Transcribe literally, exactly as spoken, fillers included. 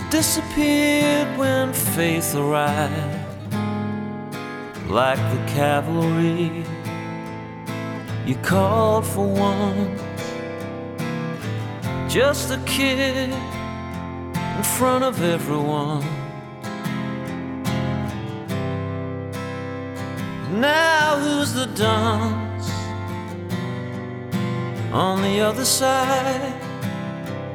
disappeared when faith arrived. Like the cavalry, you called for one, just a kid in front of everyone. Now who's the dunce on the other side?